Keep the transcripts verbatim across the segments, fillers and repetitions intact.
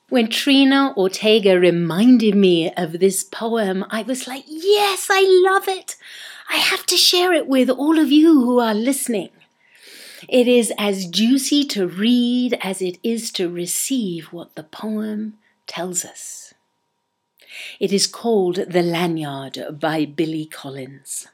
When Trina Ortega reminded me of this poem, I was like, yes, I love it. I have to share it with all of you who are listening. It is as juicy to read as it is to receive what the poem tells us. It is called The Lanyard by Billy Collins.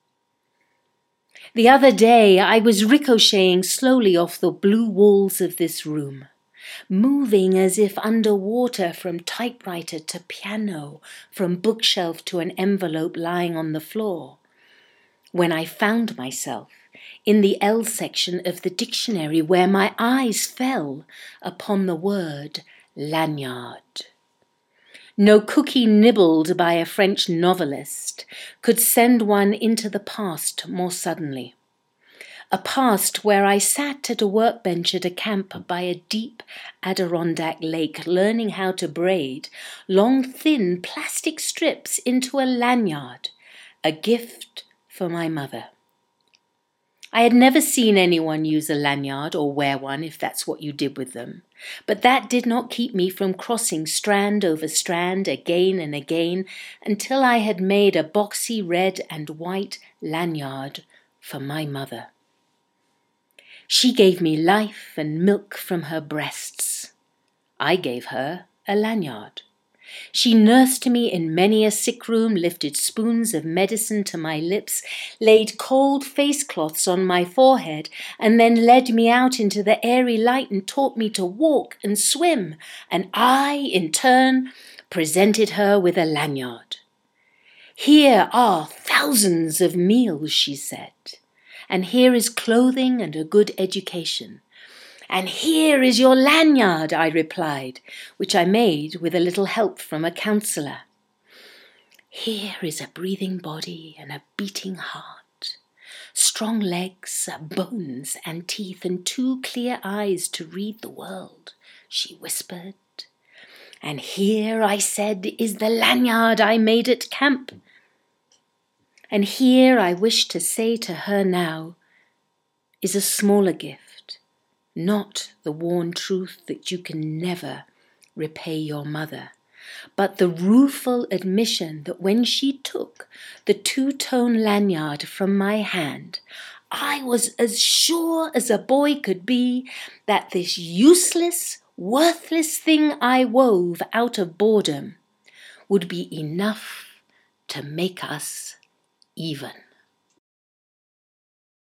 The other day I was ricocheting slowly off the blue walls of this room, moving as if underwater from typewriter to piano, from bookshelf to an envelope lying on the floor, when I found myself in the L section of the dictionary where my eyes fell upon the word lanyard. No cookie nibbled by a French novelist could send one into the past more suddenly. A past where I sat at a workbench at a camp by a deep Adirondack lake learning how to braid long thin plastic strips into a lanyard, a gift for my mother. I had never seen anyone use a lanyard or wear one if that's what you did with them, but that did not keep me from crossing strand over strand again and again until I had made a boxy red and white lanyard for my mother. She gave me life and milk from her breasts. I gave her a lanyard. She nursed me in many a sick room, lifted spoons of medicine to my lips, laid cold face cloths on my forehead, and then led me out into the airy light and taught me to walk and swim, and I, in turn, presented her with a lanyard. Here are thousands of meals, she said, and here is clothing and a good education. And here is your lanyard, I replied, which I made with a little help from a counsellor. Here is a breathing body and a beating heart, strong legs, bones and teeth, and two clear eyes to read the world, she whispered. And here, I said, is the lanyard I made at camp. And here, I wish to say to her now, is a smaller gift. Not the worn truth that you can never repay your mother, but the rueful admission that when she took the two-tone lanyard from my hand, I was as sure as a boy could be that this useless, worthless thing I wove out of boredom would be enough to make us even.